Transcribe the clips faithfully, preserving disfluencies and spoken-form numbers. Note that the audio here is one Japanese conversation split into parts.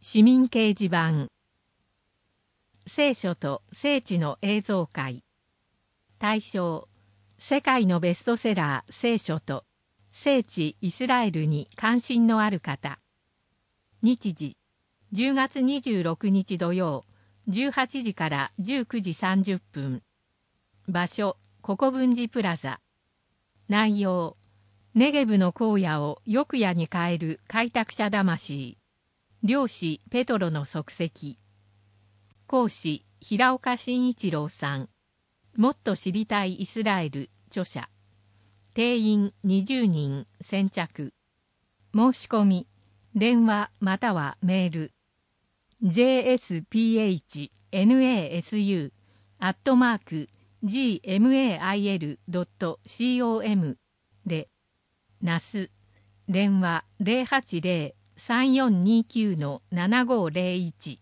市民掲示板。聖書と聖地の映像会。対象、世界のベストセラー聖書と聖地イスラエルに関心のある方。日時、じゅうがつにじゅうろくにち土曜、じゅうはちじからじゅうくじさんじゅっぷん。場所、国分寺プラザ。内容、ネゲブの荒野を翼野に変える開拓者魂。漁師ペトロの足跡。講師平岡慎一郎さん。もっと知りたいイスラエル著者。定員にじゅうにん先着。申し込み電話またはメール ジェーエスピーエイチナスユー アットマーク ジーエムエーアイエルドットコム でナス電話 ゼロはちゼロ さんよんにきゅう ななごゼロいち。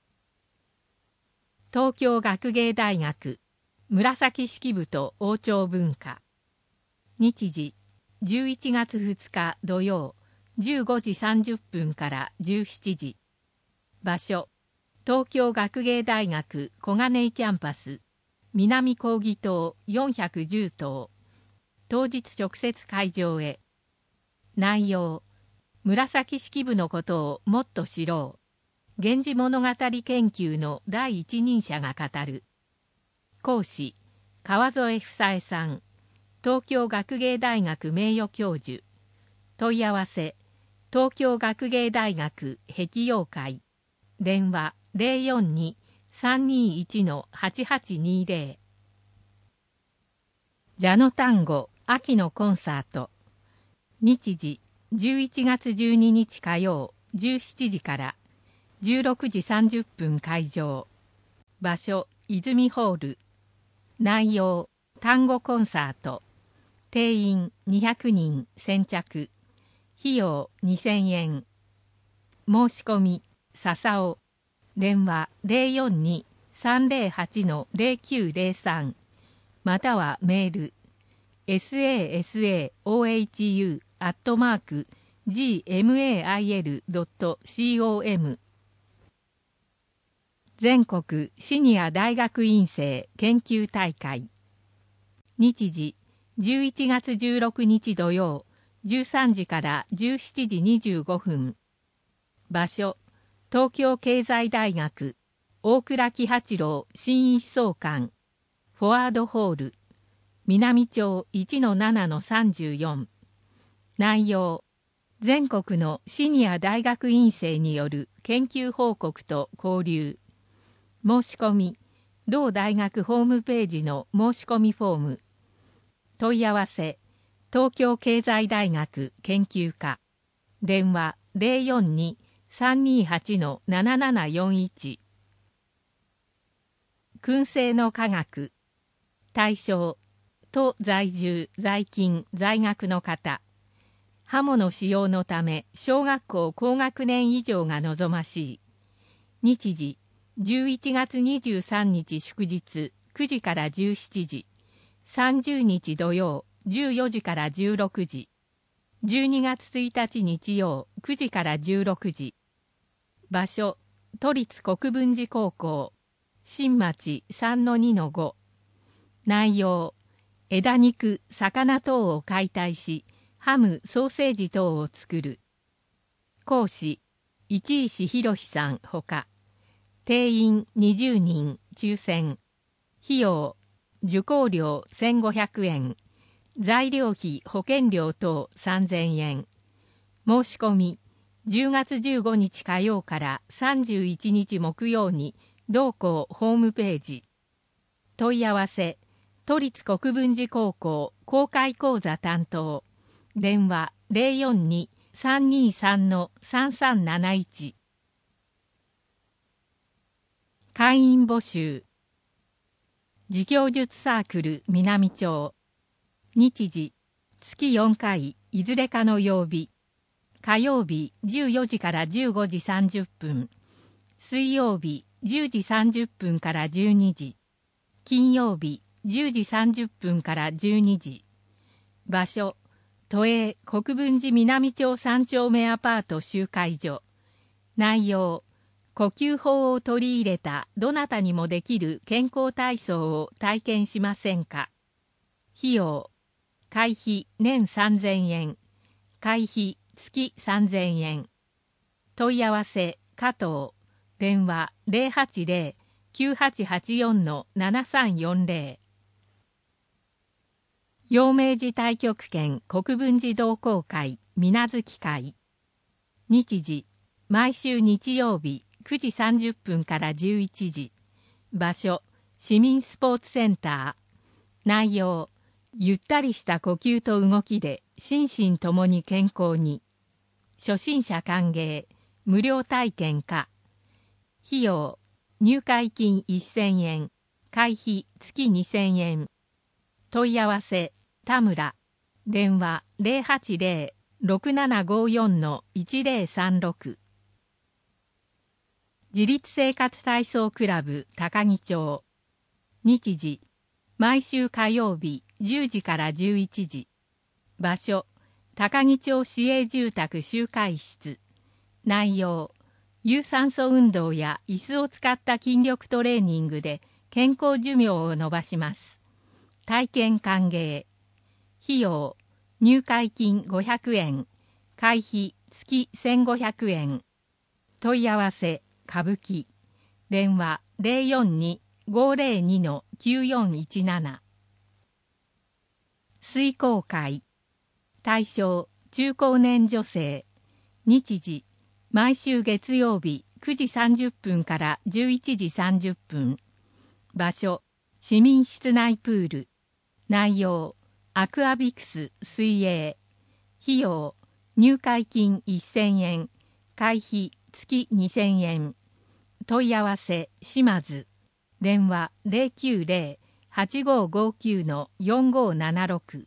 東京学芸大学紫式部と王朝文化。日時じゅういちがつふつか土曜じゅうごじさんじゅっぷんからじゅうしちじ。場所東京学芸大学小金井キャンパス南講義棟よんひゃくじゅう棟。当日直接会場へ。内容、紫式部のことをもっと知ろう。源氏物語研究の第一人者が語る。講師、川添房江さん。東京学芸大学名誉教授。問い合わせ、東京学芸大学碧陽会。電話 ゼロよんに さんにいち はちはちにゼロ。ジャノタンゴ秋のコンサート。日時じゅういちがつじゅうににち火曜じゅうしちじからじゅうろくじさんじゅっぷん会場。場所泉ホール。内容単語コンサート。定員にひゃくにん先着。費用にせんえん。申し込み笹尾。電話 ゼロよんに さんゼロはち ゼロきゅうゼロさん またはメール エスエーエスエーオーエイチユー アットマーク ジーエムエーアイエルドットコム。 全国シニア大学院生研究大会。日時じゅういちがつじゅうろくにち土曜じゅうさんじからじゅうしちじにじゅうごふん。場所東京経済大学大倉喜八郎新一総監フォワードホール南町 いちのななのさんじゅうよん。内容全国のシニア大学院生による研究報告と交流。申し込み同大学ホームページの申し込みフォーム。問い合わせ東京経済大学研究科。電話 ゼロよんに さんにはち ななななよんいち。燻製の科学。対象都在住在勤在学の方。刃物使用のため小学校高学年以上が望ましい。日時じゅういちがつにじゅうさんにち祝日くじからじゅうしちじ。さんじゅうにち土曜じゅうよじからじゅうろくじ。じゅうにがつついたち日曜くじからじゅうろくじ。場所都立国分寺高校新町 さんのにのご。内容枝肉魚等を解体しハムソーセージ等を作る。講師市石博さんほか。定員にじゅうにん抽選。費用受講料せんごひゃくえん。材料費保険料等さんぜんえん。申し込みじゅうがつじゅうごにち火曜からさんじゅういちにち木曜に同校ホームページ。問い合わせ都立国分寺高校公開講座担当。電話 ゼロよんに さんにさん さんさんなないち。会員募集。自供術サークル南町。日時月よんかいいずれかの曜日。火曜日じゅうよじからじゅうごじさんじゅっぷん。水曜日じゅうじさんじゅっぷんからじゅうにじ。金曜日じゅうじさんじゅっぷんからじゅうにじ。場所都営国分寺南町さん丁目アパート集会所。内容呼吸法を取り入れたどなたにもできる健康体操を体験しませんか。費用、会費年さんぜんえん、会費月さんぜんえん。問い合わせ加藤、電話 ゼロはちゼロ きゅうはちはちよん ななさんよんゼロ。陽明寺太極拳国分寺同好会水無月会。日時、毎週日曜日くじさんじゅっぷんからじゅういちじ。場所、市民スポーツセンター。内容、ゆったりした呼吸と動きで心身ともに健康に。初心者歓迎、無料体験可。費用、入会金せんえん、会費月にせんえん。問い合わせ、田村。電話 ゼロはちゼロ ろくななごよん いちゼロさんろく。自立生活体操クラブ高木町。日時、毎週火曜日じゅうじからじゅういちじ。場所、高木町市営住宅集会室。内容、有酸素運動や椅子を使った筋力トレーニングで健康寿命を延ばします。体験歓迎。費用、入会金ごひゃくえん、会費月せんごひゃくえん。問い合わせ、歌舞伎。電話 ゼロよんに ごゼロに きゅうよんいちなな。水耕会。対象、中高年女性。日時、毎週月曜日くじさんじゅっぷんからじゅういちじさんじゅっぷん。場所、市民室内プール。内容、アクアビクス水泳。費用、入会金せんえん、会費月にせんえん。問い合わせ、島津。電話 ゼロきゅうゼロ はちごごきゅう よんごななろく。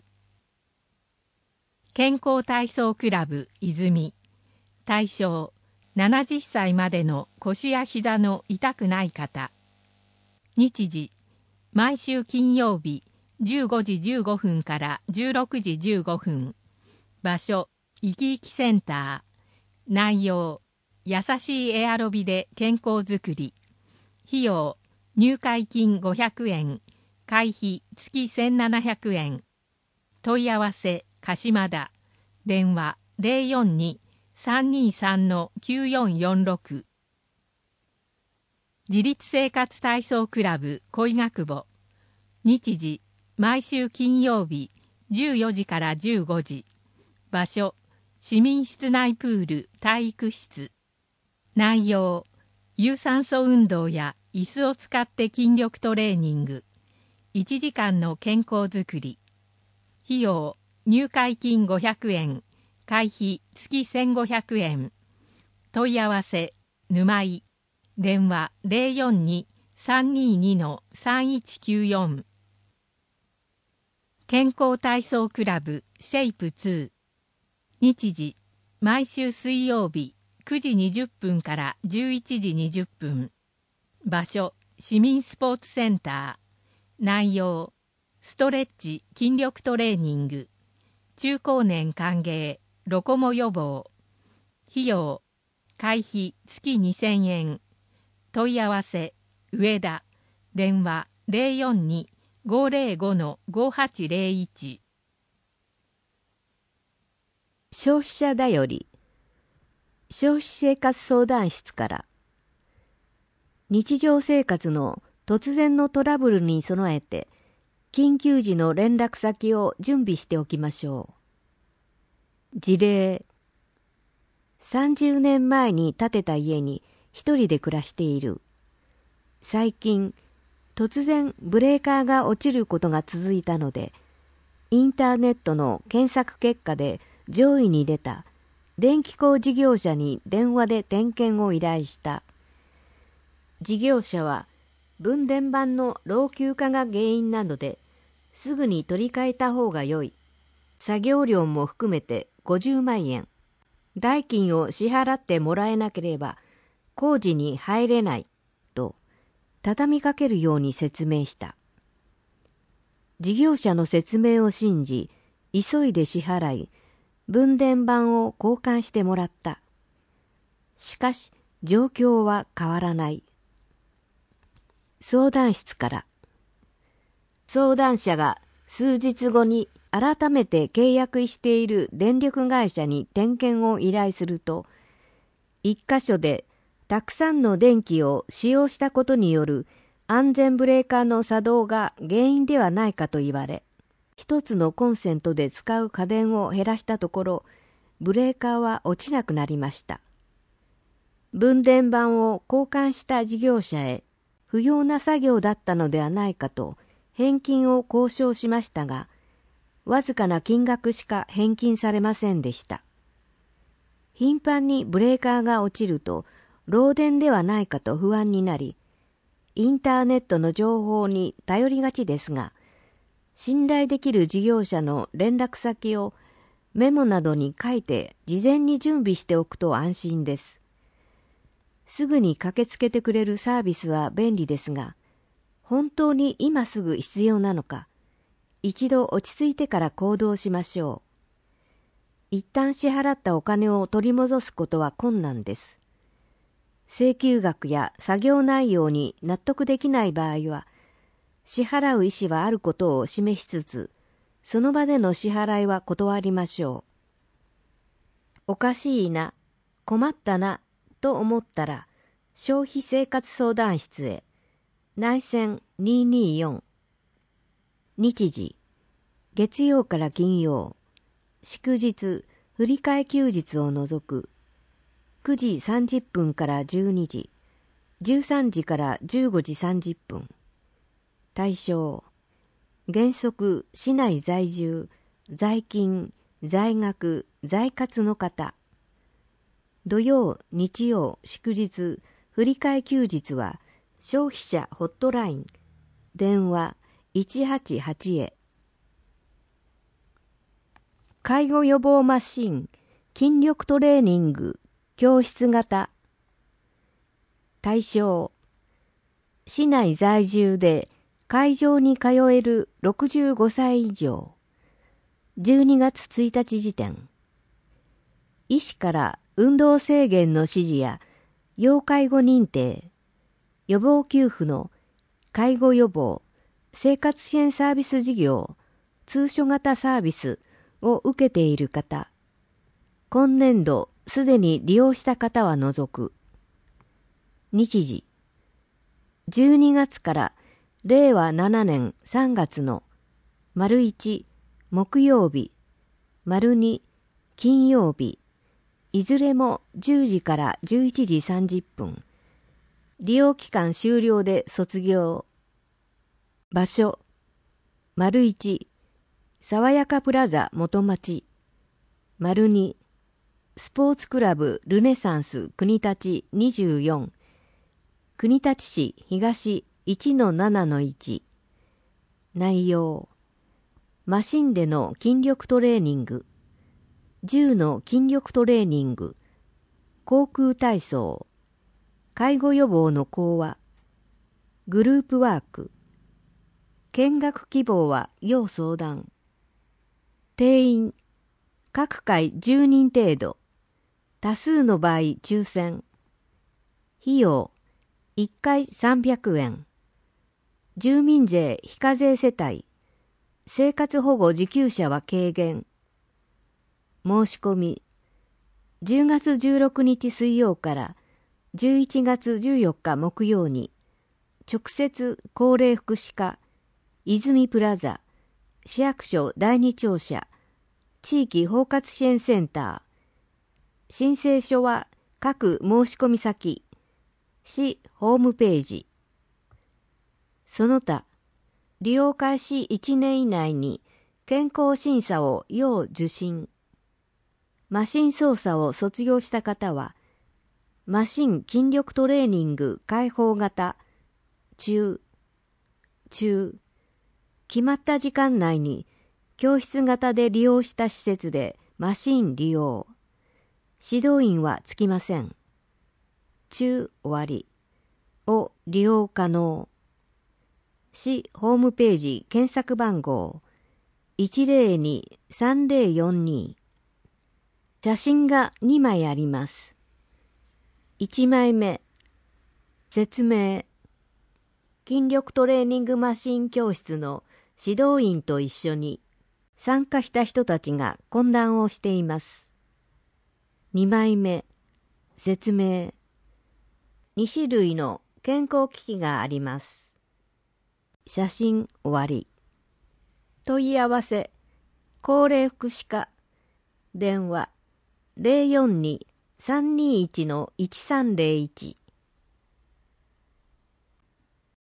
健康体操クラブ泉。対象、ななじゅっさいまでの腰や膝の痛くない方。日時、毎週金曜日じゅうごじじゅうごふんからじゅうろくじじゅうごふん。場所、いきいきセンター。内容、優しいエアロビで健康づくり。費用、入会金ごひゃくえん、会費月せんななひゃくえん。問い合わせ、鹿島田。電話 ゼロよんに さんにさん きゅうよんよんろく。自立生活体操クラブ恋学母。日時、毎週金曜日じゅうよじからじゅうごじ。場所、市民室内プール体育室。内容、有酸素運動や椅子を使って筋力トレーニング。いちじかんの健康づくり。費用、入会金ごひゃくえん、会費月せんごひゃくえん。問い合わせ、沼井。電話 ゼロよんに さんにに さんいちきゅうよん。健康体操クラブシェイプツー。日時、毎週水曜日くじにじゅっぷんからじゅういちじにじゅっぷん。場所、市民スポーツセンター。内容、ストレッチ筋力トレーニング。中高年歓迎、ロコモ予防。費用、会費月にせんえん。問い合わせ、上田。電話 ゼロよんに ごゼロご ごはちゼロいち。 消費者だより。消費生活相談室から。日常生活の突然のトラブルに備えて、緊急時の連絡先を準備しておきましょう。事例。さんじゅうねんまえに建てた家に一人で暮らしている。最近、突然ブレーカーが落ちることが続いたので、インターネットの検索結果で上位に出た電気工事業者に電話で点検を依頼した。事業者は分電盤の老朽化が原因なので、すぐに取り替えた方が良い。作業料も含めてごじゅうまんえん。代金を支払ってもらえなければ工事に入れないと畳みかけるように説明した。事業者の説明を信じ、急いで支払い、分電盤を交換してもらった。しかし、 状況は変わらない。相談室から。相談者が数日後に改めて契約している電力会社に点検を依頼すると、一箇所でたくさんの電気を使用したことによる安全ブレーカーの作動が原因ではないかと言われ、一つのコンセントで使う家電を減らしたところ、ブレーカーは落ちなくなりました。分電盤を交換した事業者へ不要な作業だったのではないかと返金を交渉しましたが、わずかな金額しか返金されませんでした。頻繁にブレーカーが落ちると漏電ではないかと不安になり、インターネットの情報に頼りがちですが、信頼できる事業者の連絡先をメモなどに書いて事前に準備しておくと安心です。すぐに駆けつけてくれるサービスは便利ですが、本当に今すぐ必要なのか、一度落ち着いてから行動しましょう。一旦支払ったお金を取り戻すことは困難です。請求額や作業内容に納得できない場合は、支払う意思はあることを示しつつ、その場での支払いは断りましょう。おかしいな、困ったな、と思ったら、消費生活相談室へ、内線にーにーよん。日時、月曜から金曜、祝日、振り替え休日を除く、くじさんじゅっぷんからじゅうにじ、じゅうさんじからじゅうごじさんじゅっぷん。対象、原則市内在住、在勤、在学、在活の方。土曜、日曜、祝日、振り替え休日は消費者ホットライン、電話いちはちはちへ。介護予防マシン、筋力トレーニング、教室型。対象、市内在住で会場に通えるろくじゅうごさい以上。じゅうにがつついたち時点。医師から運動制限の指示や要介護認定、予防給付の介護予防、生活支援サービス事業、通所型サービスを受けている方、今年度すでに利用した方は除く。日時、じゅうにがつかられいわななねんさんがつの丸いち木曜日、丸に金曜日、いずれもじゅうじからじゅういちじさんじゅっぷん。利用期間終了で卒業。場所、丸いち、爽やかプラザ元町。丸に、スポーツクラブルネサンス国立にじゅうよん。国立市東 いちのななのいち。内容、マシンでの筋力トレーニング、銃の筋力トレーニング、航空体操、介護予防の講話、グループワーク、見学希望は要相談。定員、各回じゅうにん程度、多数の場合抽選。費用、いっかいさんびゃくえん。住民税非課税世帯、生活保護受給者は軽減。申し込み、じゅうがつじゅうろくにち水曜からじゅういちがつじゅうよっか木曜に、直接高齢福祉課、泉プラザ、市役所だいに庁舎、地域包括支援センター。申請書は各申し込み先、市ホームページ。その他、利用開始いちねん以内に健康審査を要受診。マシン操作を卒業した方は、マシン筋力トレーニング開放型、中、中、決まった時間内に教室型で利用した施設でマシン利用。指導員はつきません。中終わりを利用可能。市ホームページ検索番号 いちぜろにさんぜろよんに。写真がにまいあります。 いちまいめ、説明。筋力トレーニングマシン教室の指導員と一緒に参加した人たちが懇談をしています。にまいめ、説明。に種類の健康機器があります。写真終わり。問い合わせ、高齢福祉課、電話 ゼロよんに さんにいち いちさんゼロいち